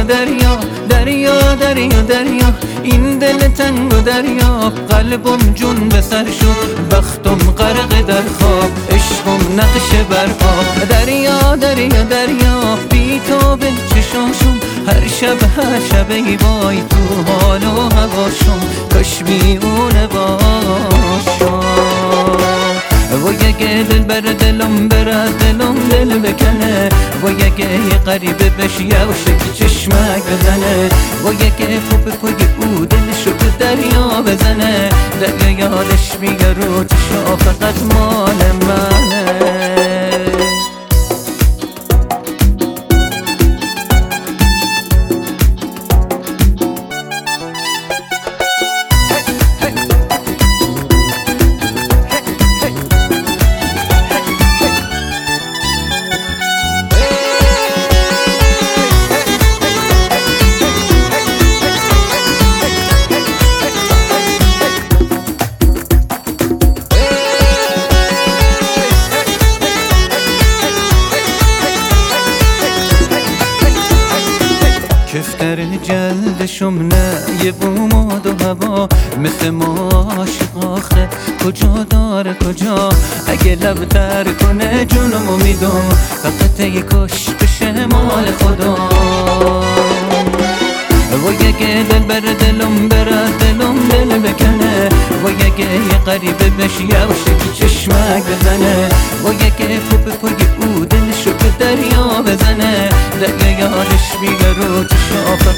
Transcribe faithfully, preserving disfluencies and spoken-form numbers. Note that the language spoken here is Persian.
دریا دریا دریا دریا این دل تنگ و دریا قلبم جون به سر شد بختم غرق در خواب عشقم نقش بر آب دریا دریا دریا بی تو به چشاشم هر شب هر شب ای وای تو حال و هواشم کاش میونه باشم و یه دل بر دلم بره دلم دل بکنه و یه غریبه بشه و شکی چشمک بزنه و یه خوب پای او دلشو تو دریا بزنه دریا یادش میگه رو چشا فقط مال منه کفتر جلدشم نه یه بوماد و هوا مثل ما عاشق آخه کجا داره کجا اگه لب در کنه جونمو میدم فقط یه کش بشه مال خدا و یه دل بر دلم بره دلم دل بکنه و یه غریبه بشه و شکی چشمک بزنه و یه خوب پای او دلشو به دریا بزنه دریا یادش میگه رو چشا